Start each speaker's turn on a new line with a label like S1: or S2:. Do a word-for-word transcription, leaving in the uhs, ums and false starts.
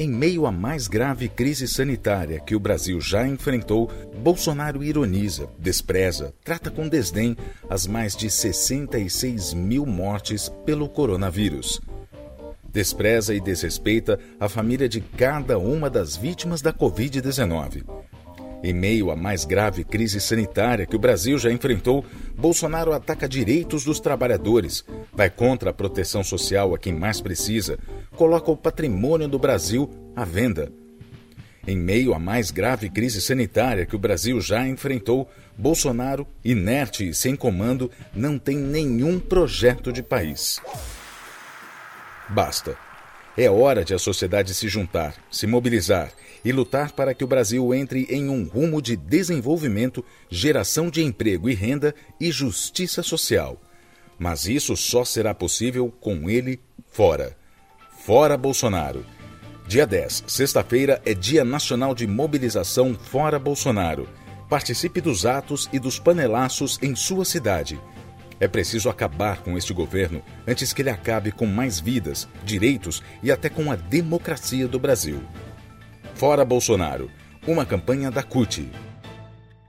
S1: Em meio à mais grave crise sanitária que o Brasil já enfrentou, Bolsonaro ironiza, despreza, trata com desdém as mais de sessenta e seis mil mortes pelo coronavírus. Despreza e desrespeita a família de cada uma das vítimas da covid dezenove. Em meio à mais grave crise sanitária que o Brasil já enfrentou, Bolsonaro ataca direitos dos trabalhadores, vai contra a proteção social a quem mais precisa, coloca o patrimônio do Brasil à venda. Em meio à mais grave crise sanitária que o Brasil já enfrentou, Bolsonaro, inerte e sem comando, não tem nenhum projeto de país. Basta. É hora de a sociedade se juntar, se mobilizar e lutar para que o Brasil entre em um rumo de desenvolvimento, geração de emprego e renda e justiça social. Mas isso só será possível com ele fora. Fora Bolsonaro. Dia dez, sexta-feira, é Dia Nacional de Mobilização Fora Bolsonaro. Participe dos atos e dos panelaços em sua cidade. É preciso acabar com este governo antes que ele acabe com mais vidas, direitos e até com a democracia do Brasil. Fora Bolsonaro, uma campanha da C U T.